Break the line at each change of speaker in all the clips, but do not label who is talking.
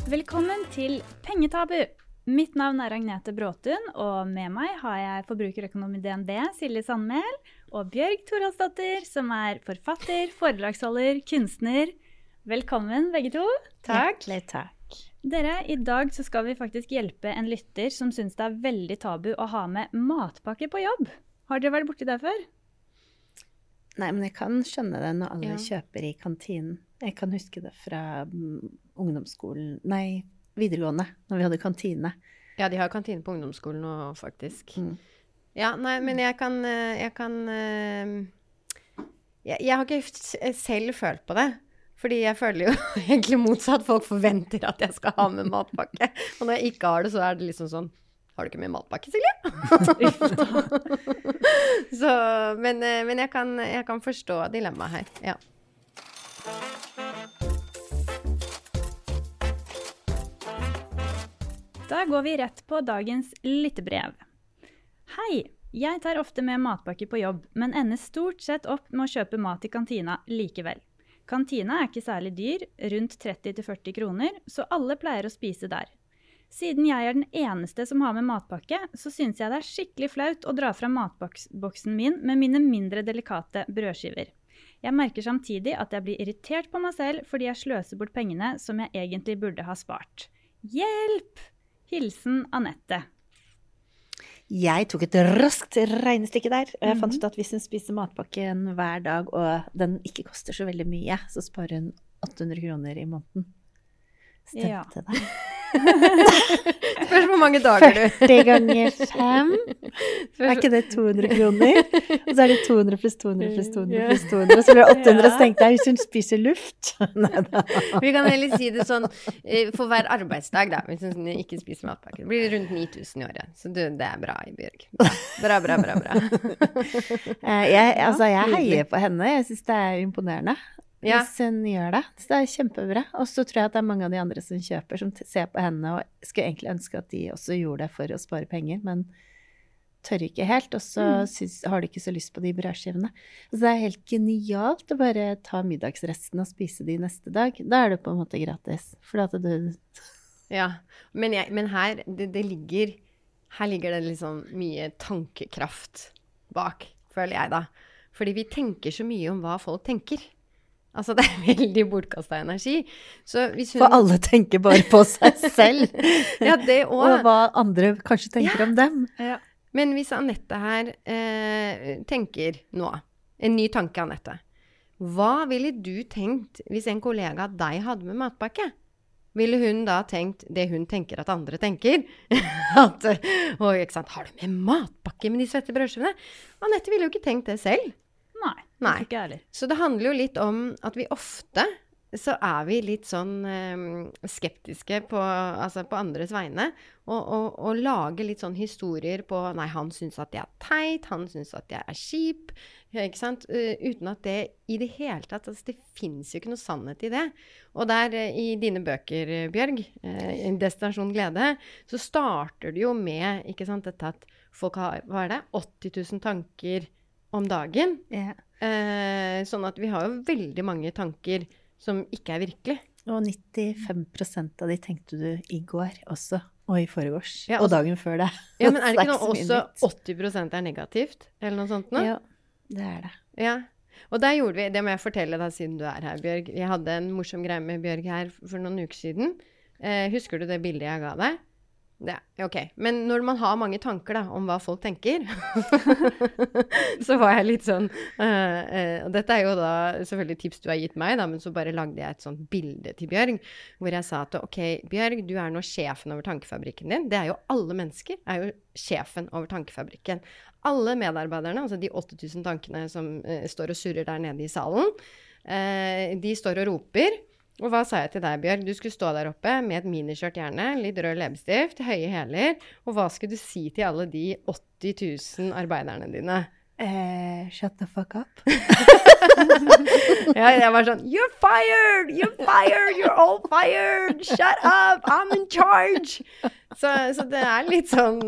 Velkommen til Pengetabu. Mitt navn er Agnete Bråtun, og med meg har jeg forbrukerøkonom i DNB, Silje Sandmæl, og Bjørg Thoraldsdottir, som er forfatter, foredragsholder, kunstner. Velkommen begge to.
Takk. Takk.
Dere, i dag så skal vi faktisk hjelpe en lytter som synes det er veldig tabu å ha med matpakke på jobb. Har dere vært borti det før?
Nei, men jeg kan skjønne det når alle kjøper i kantinen. Jeg kan huske det fra videregående, når vi hadde kantine.
Ja, de har kantine på ungdomsskolen nå, faktisk. Ja, nei, men jeg har ikke selv følt på det. Fordi jeg føler jo egentlig motsatt. Folk forventer at jeg skal ha med matpakke. Og når jeg ikke har det, så er det liksom sånn, har du ikke med matpakke, Silje? Så, men jeg kan forstå dilemmaet her, ja.
Da går vi rett på dagens lyttebrev. Hei, jeg tar ofte med matpakke på jobb, men ender stort sett opp med å kjøpe mat i kantina likevel. Kantina er ikke særlig dyr, rundt 30-40 kroner, så alle pleier å spise der. Siden jeg er den eneste som har med matpakke, så synes jeg det er skikkelig flaut å dra fra matboksen min med mine mindre delikate brødskiver. Jeg merker samtidig at jeg blir irritert på meg selv fordi jeg sløser bort pengene som jeg egentlig burde ha spart. Hjelp! Hilsen Annette.
Jeg tok et raskt regnestykke der, og jeg fant ut at hvis hun spiser matpakken hver dag, og den ikke koster så veldig mye, så sparer hun 800 kroner i måneden. Stemte det?
Spørs hvor mange dager du.
40 ganger 5. Er ikke det 200 kroner? Og så er det 200 pluss 200 pluss 200 pluss 200, så blir det 800, så tenkte jeg hvis hun spiser luft.
Vi kan heller si det sånn, for hver arbeidsdag da, hvis hun ikke spiser matpakke, det blir rundt 9000 i året. Så det er bra, Bjørg. Bra.
Jeg heier på henne, jeg synes det er imponerende.
Ja.
Hvis hun gjør det. Så det er kjempebra. Og så tror jeg at det er mange av de andre som kjøper, som ser på henne og skulle egentlig ønske at de også gjorde det for å spare penger, men tør ikke helt, og så har de ikke så lyst på de brødskivene. Så det er helt genialt å bare ta middagsresten og spise de neste dag. Da er det på en måte gratis. For at du...
Ja, men her, det ligger det liksom mye tankekraft bak, føler jeg da. Fordi vi tenker så mye om hva folk tenker. Altså, det er veldig bortkastet energi. Så hvis hun...
For alle tenker bare på seg selv.
Ja, det også.
Og hva andre kanskje tenker om dem.
Ja. Men hvis Annette her tenker nå, en ny tanke, Annette. Hva ville du tenkt hvis en kollega av deg hadde med matpakke? Ville hun da tenkt det hun tenker at andre tenker? At, ikke sant, har du med matpakke med de svette brødskivene? Annette ville jo ikke tenkt det selv.
Nei. Ikke ærlig.
Så det handler jo litt om at vi ofte, så er vi litt sånn skeptiske på andres vegne, og lager litt sånn historier på, nei, han synes at jeg er teit, han synes at jeg er kjip, ikke sant? Uten at det i det hele tatt, altså det finnes jo ikke noe sannhet i det. Og der i dine bøker, Bjørg, Destinasjon Glede, så starter det jo med, ikke sant, dette at folk har, hva er det, 80 000 tanker om dagen. Sånn at vi har jo veldig mange tanker som ikke er virkelig.
Og 95% av de tenkte du i går også, og i forgårs,
ja,
og dagen før det.
Ja, men er det ikke noe også 80% er negativt, eller noe sånt nå?
Ja, det er det.
Ja, og der gjorde vi, det må jeg fortelle deg siden du er her, Bjørg. Jeg hadde en morsom greie med Bjørg her for noen uker siden. Husker du det bildet jeg ga deg? Ja, ok. Men når man har mange tanker da, om hva folk tenker, så var jeg litt sånn, og dette er jo da selvfølgelig tips du har gitt meg da, men så bare lagde jeg et sånt bilde til Bjørg, hvor jeg sa at, ok, Bjørg, du er nå sjefen over tankefabrikken din. Det er jo alle mennesker, er jo sjefen over tankefabrikken. Alle medarbeiderne, altså de 80 000 tankene som står og surrer der nede i salen, de står og roper. Og hva sa jeg til deg, Bjørg? Du skulle stå der oppe med et miniskjørt gjerne, litt rød leppestift, høye hæler, og hva skulle du si til alle de 80 000 arbeiderne dine?
Shut the fuck up.
Ja, jeg var sånn, you're fired, you're all fired, shut up, I'm in charge. Så det litt sånn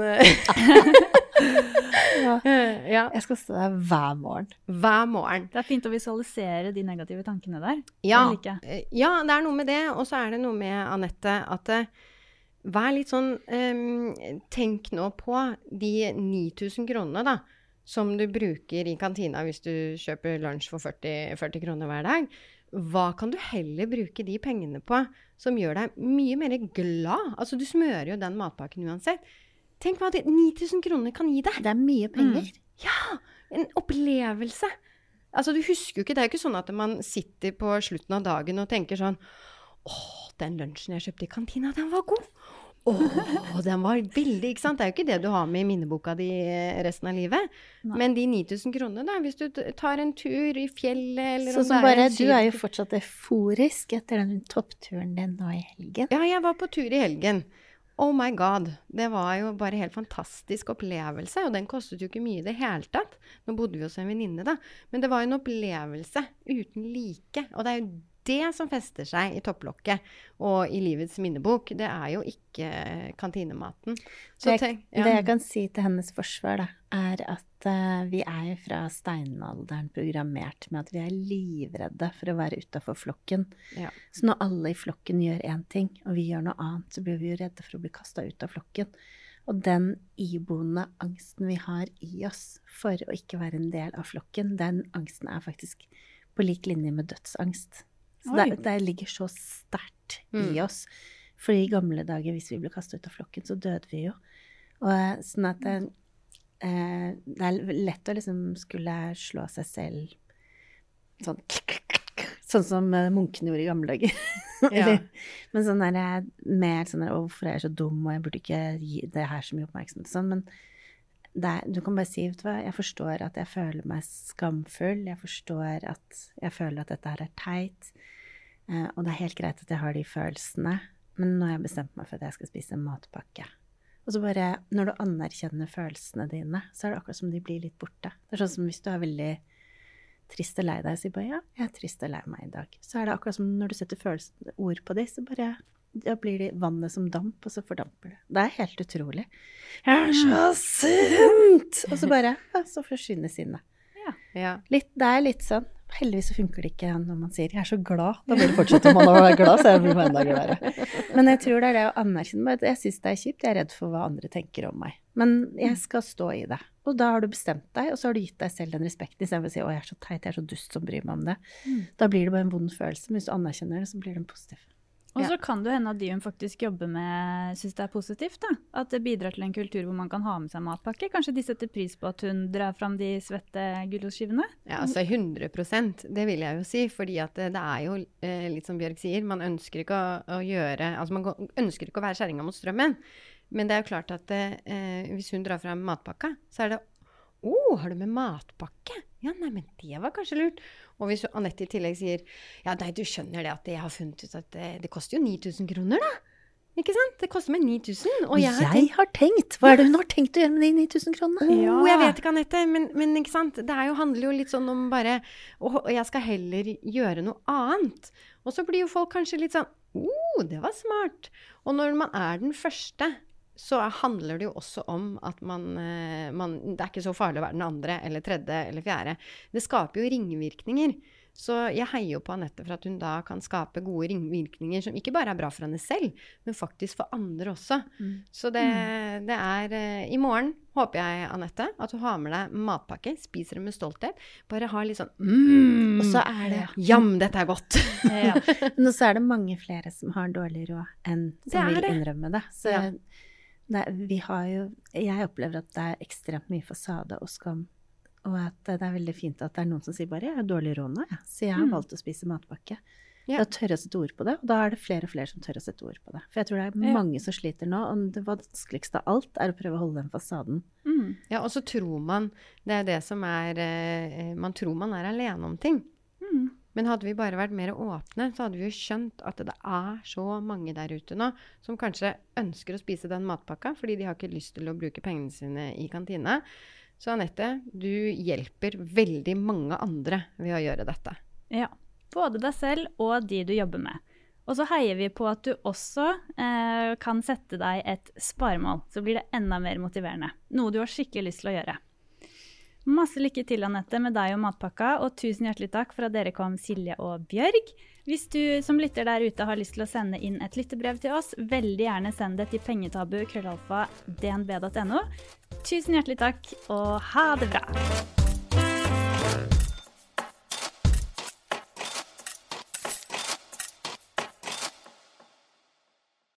Ja.
ja,
Jeg skal stå der hver morgen.
hver morgen.
Det fint å visualisere de negative tankene der.
Ja,
Det liker jeg.
ja, det noe med det, og så det noe med, Anette, at vær litt sånn, tenk nå på de 9.000 kronene da, som du bruker i kantina hvis du kjøper lunsj for 40 kroner hver dag. Hva kan du heller bruke de pengene på som gjør deg mye mer glad? Altså, du smører jo den matpakken uansett. Tenk hva 9.000 kroner kan gi deg.
Det mye penger.
Ja, en opplevelse. Altså, du husker jo ikke, det jo ikke sånn at man sitter på slutten av dagen og tenker sånn, den lunsjen jeg kjøpte i kantina, den var god. Den var veldig, ikke sant? Det jo ikke det du har med i minneboka di resten av livet.
Nei.
Men de 9.000 kronene da, hvis du tar en tur i fjellet, eller
Sånn
om
som
det
bare,
en
du jo fortsatt euforisk etter den toppturen din nå i helgen.
Ja, jeg var på tur i helgen. Oh my god, det var jo bare helt fantastisk opplevelse, og den kostet jo ikke mye i det hele tatt. Nå bodde vi hos en venninne da, men det var jo en opplevelse uten like, og det jo det som fester seg i topplokket og i livets minnebok. Det jo ikke kantinematen. Så
Det jeg kan si til hennes forsvar da, at vi jo fra steinalderen programmert med at vi livredde for å være utenfor flokken.
Ja.
Så når alle i flokken gjør en ting, og vi gjør noe annet, så blir vi jo redde for å bli kastet ut av flokken. Og den iboende angsten vi har i oss for å ikke være en del av flokken, den angsten faktisk på lik linje med dødsangst. Så det ligger så sterkt i oss. For i gamle dager, hvis vi ble kastet ut av flokken, så døde vi jo. Og sånn at det lett å liksom skulle slå seg selv sånn som munkene gjorde i gamle dager.
Ja.
Men sånn mer sånn hvorfor jeg så dum, og jeg burde ikke gi det her så mye oppmerksomhet. Sånn, men du kan bare si, vet du hva, jeg forstår at jeg føler meg skamfull, jeg forstår at jeg føler at dette her teit, og det helt greit at jeg har de følelsene, men nå har jeg bestemt meg for at jeg skal spise en matpakke. Og så bare, når du anerkjenner følelsene dine, så det akkurat som de blir litt borte. Det sånn som hvis du veldig trist og lei deg, og sier bare, ja, jeg trist og lei meg i dag. Så det akkurat som når du setter ord på det, så bare, da blir det vannet som damp, og så fordamper det. Det helt utrolig. Jeg så sint! Og så bare, ja, så forsvinner sinnet.
Ja.
Det litt sånn. Heldigvis så funker det ikke når man sier, jeg så glad. Da blir det fortsatt om man har vært glad, så jeg blir enda gladere. Men jeg tror det å anerkjenne meg. Jeg synes det kjipt, jeg redd for hva andre tenker om meg. Men jeg skal stå i det. Og da har du bestemt deg, og så har du gitt deg selv den respekten, i stedet for å si, jeg så teit, jeg så dust som bryr meg om det. Da blir det bare en vond følelse, men hvis du anerkjenner det, så blir det en positiv.
Og så kan det hende at de hun faktisk jobber med synes det positivt da. At det bidrar til en kultur hvor man kan ha med seg matpakke. Kanskje de setter pris på at hun drar fram de svette gulrotskivene?
Ja, altså 100%, det vil jeg jo si, fordi at det jo litt som Bjørg sier, man ønsker ikke å gjøre, altså man ønsker ikke å være kjerringa mot strømmen, men det jo klart at hvis hun drar frem matpakka, så det har du med matpakke? Ja, nei, men det var kanskje lurt. Og hvis Anette i tillegg sier, ja, nei, du skjønner det at jeg har funnet ut at det koster jo 9.000 kroner da. Ikke sant? Det koster meg 9.000. Og jeg
har tenkt. Hva det hun har tenkt å gjøre med de 9.000 kronene?
Jeg vet ikke, Anette, men ikke sant? Det handler jo litt sånn om bare, og jeg skal heller gjøre noe annet. Og så blir jo folk kanskje litt sånn, det var smart. Og når man den første, så handler det jo også om at det ikke så farlig å være den andre, eller tredje, eller fjerde. Det skaper jo ringvirkninger. Så jeg heier jo på Anette for at hun da kan skape gode ringvirkninger som ikke bare bra for henne selv, men faktisk for andre også. Så det i morgen, håper jeg, Anette, at du har med deg matpakke, spiser det med stolthet, bare har litt sånn, og så det, jam, dette godt.
Ja. Men så det mange flere som har dårlig råd enn som vil innrømme det. Så jeg opplever at det ekstremt mye fasade og skam, og at det veldig fint at det noen som sier bare, jeg har dårlig råd nå, så jeg har valgt å spise matpakke. Da tør jeg å sette ord på det, og da det flere og flere som tør å sette ord på det. For jeg tror det mange som sliter nå, og det vanskeligste av alt å prøve å holde den fasaden.
Ja, og så tror man, det det som man tror man alene om ting. Men hadde vi bare vært mer åpne, så hadde vi jo skjønt at det så mange der ute nå, som kanskje ønsker å spise den matpakka, fordi de har ikke lyst til å bruke pengene sine i kantina. Så Anette, du hjelper veldig mange andre ved å gjøre dette.
Ja, både deg selv og de du jobber med. Og så heier vi på at du også kan sette deg et sparemål, så blir det enda mer motiverende. Noe du har skikkelig lyst til å gjøre. Masse lykke til, Annette, med deg og matpakka, og tusen hjertelig takk for at dere kom, Silje og Bjørg. Hvis du som lytter der ute har lyst til å sende inn et lyttebrev til oss, veldig gjerne send det til pengetabu@dnb.no. Tusen hjertelig takk, og ha det bra!